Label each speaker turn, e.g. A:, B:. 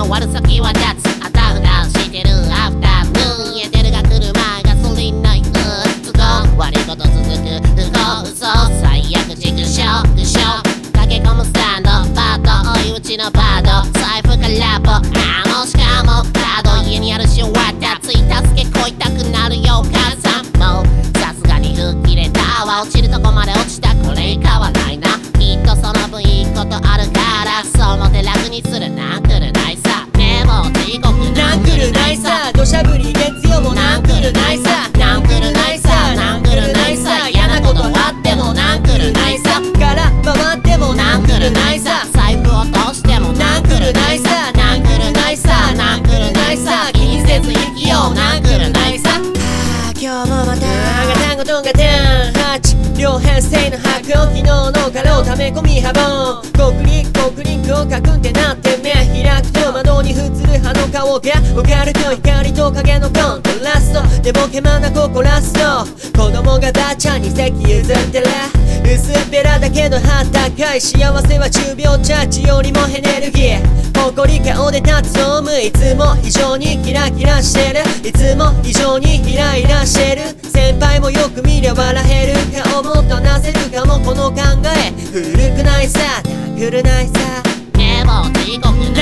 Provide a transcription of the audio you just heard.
A: の悪さ際立つあたふたしてるアフタヌーン見えてるが車ガソリンない都合悪いこと続く不幸嘘最悪畜生苦笑駆け込むスタンドバード追い打ちのバード財布からボしかもカード家にあるし終わったつい助けこいたくなるよお母さんもうさすがに吹っ切れたわ落ちるとこまで落ちたこれ以下はないなきっとその分いいことあるからそう思って楽にするなんくるないさでも地獄
B: なんくるないさ土砂降り月曜もなんくるないさ
A: なんくるないさなんくるないさ嫌なことあってもなんくるないさ
B: から回っても
A: なんくるないさ財布落としてもなんくるないさなんくるないさなんくるないさ気にせず生きようなんくるないさ
B: 今日もまたガタンゴトンガタン8両編成の白を昨日のからを溜め込み幅をコクリックをかくんってなって目開くと窓に映る葉の顔がオカルト光と影のコントラストでボケまなここラスト子供がばあちゃんに席譲ってる薄っぺらだけどはったかい幸せは10秒チャージよりもエネルギー誇り顔で立つホームいつも以上にキラキラしてるいつも以上にイライラしてる先輩もよく見りゃ笑える顔もっとなせるかもこの考え古くないさなんくるないさ
A: でも地獄